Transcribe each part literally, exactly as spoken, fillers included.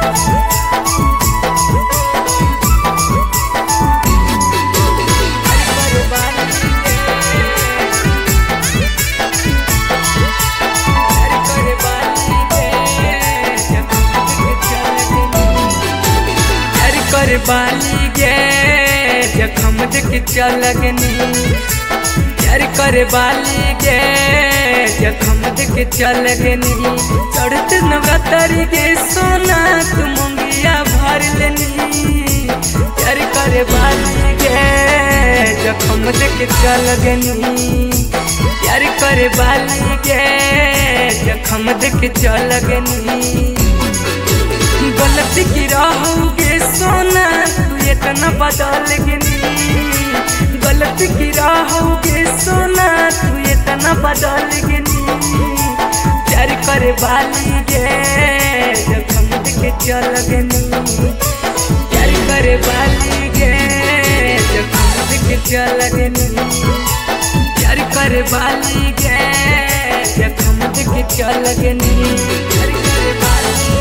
बाली गे जखम देख चलगनी प्यार करे बाली गे जखम देख चलगनी चढ़ते नवरात्रि गे सोना तू मंगिया भर लेनी प्यार करे बाली गे जखम देख चलगनी प्यार करे बाली गे जखम देख चलगनी गलती की रहोगे सोना तू इतना बदल गनी गलती की रहोगे सोना तू इतना बदल गनी प्यार करे बाली गे जखम देख चल गनी प्यार करे बाली गे जखम देख चल गनी प्यार करे बाली गे जखम देख चल गनी प्यार करे बाली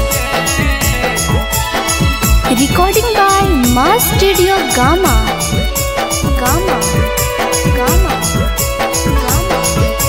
Recording by Mass Studio Gamma. Gamma. Gamma. Gamma.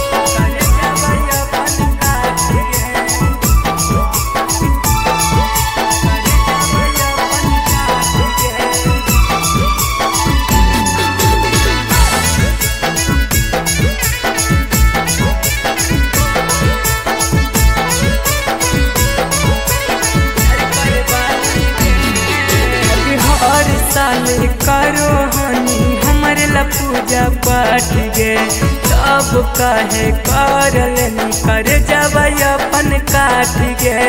करो हनी हमारे ला पूजा पाठ गे सब कहे कर लेनी कर जावा अपन काट गे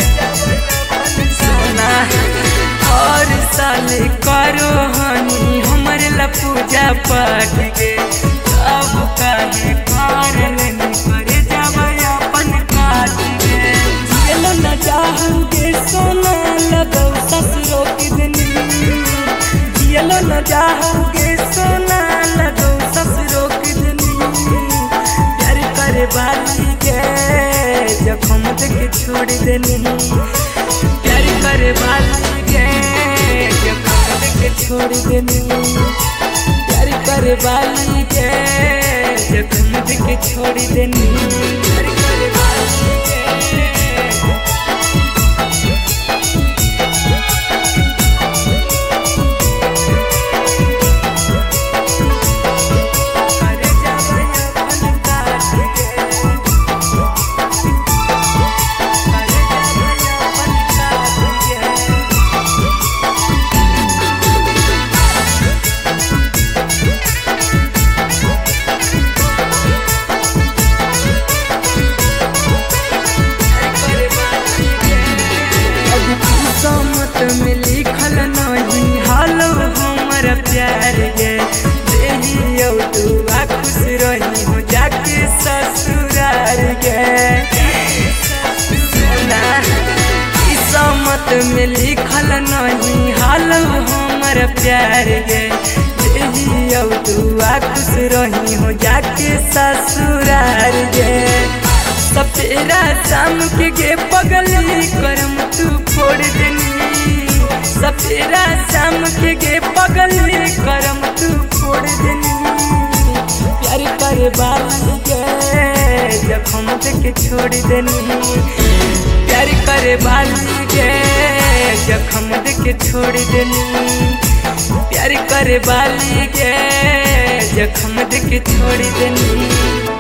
सोना और साल करो हनी हमारे ला पूजा पाठ गे सब कहे कर लेनी कर जावा अपन काट गे चलो न जाओगे सोना लगो ससुरों की दिन चलो न जाओगे सोना लगो ससुरों की दुनी प्यार करे बाली गे जखम देख छोड़ देनी प्यार करे बाली गे जखम देख छोड़ देनी प्यार करे बाली गे जखम देख छोड़ देनी प्यार करे बाली गे में लिखल नहीं हालो हमर प्यार गे देहियो दुआ खुश रही हो जाके ससुरार गे किस्मत में लिखल नहीं हालो हमर प्यार गे देहियो दुआ खुश रही हो जाके ससुरार गे सपेरा शाम के गे पगली करम तू फोड़ देनी सपेरा शाम के गे पगली करम तू फोड़ देनी प्यार करे बाली गे जखम देख छोड़ देनी प्यार करे बाली गे जखम देख छोड़ देनी प्यार करे बाली गे जखम देख छोड़ देनी।